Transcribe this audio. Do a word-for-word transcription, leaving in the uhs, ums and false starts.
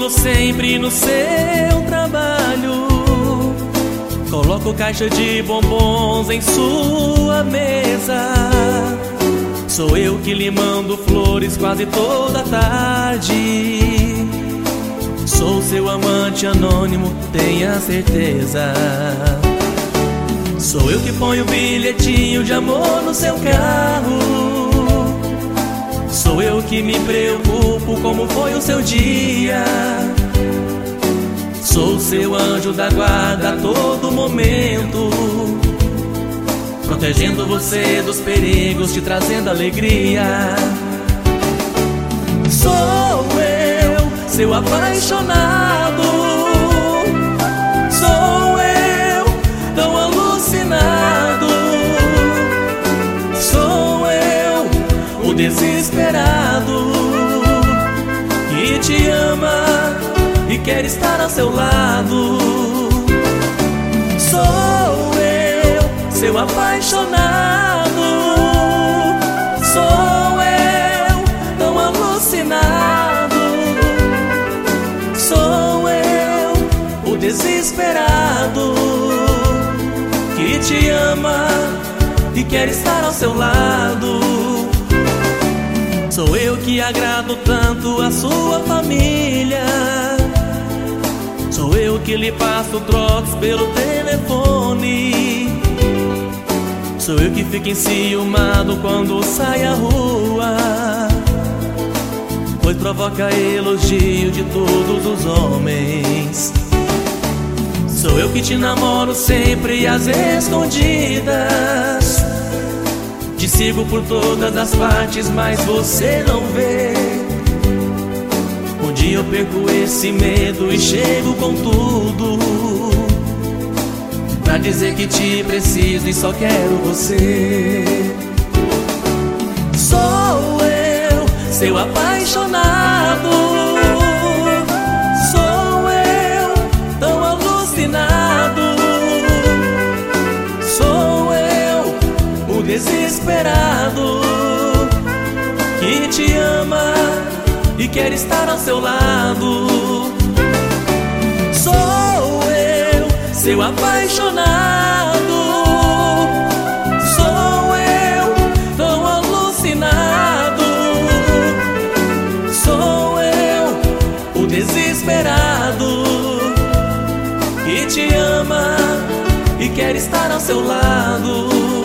ajudo sempre no seu trabalho. Coloco caixa de bombons em sua mesa. Sou eu que lhe mando flores quase toda tarde. Sou seu amante anônimo, tenha certeza. Sou eu que ponho bilhetinho de amor no seu carro. Sou eu que me preocupo como foi o seu dia. Sou seu anjo da guarda a todo momento, protegendo você dos perigos, te trazendo alegria. Sou eu, seu apaixonado. Sou eu, tão alucinado. Sou eu, o desesperado, que te ama e quer estar ao seu lado. Sou eu, seu apaixonado. Sou eu, tão alucinado. Sou eu, o desesperado, que te ama e quer estar ao seu lado. Sou eu que agrado tanto a sua família. Sou eu que lhe passo trotes pelo telefone. Sou eu que fico enciumado quando sai à rua, pois provoca elogio de todos os homens. Sou eu que te namoro sempre às escondidas. Te sigo por todas as partes, mas você não vê. Um dia eu perco esse medo e chego com tudo, pra dizer que te preciso e só quero você. Sou eu, seu apaixonado. Sou eu, tão alucinado. Sou eu, o desesperado, que te ama e quer estar ao seu lado. Sou eu, seu apaixonado. Sou eu, tão alucinado. Sou eu, o desesperado, que te ama e quer estar ao seu lado.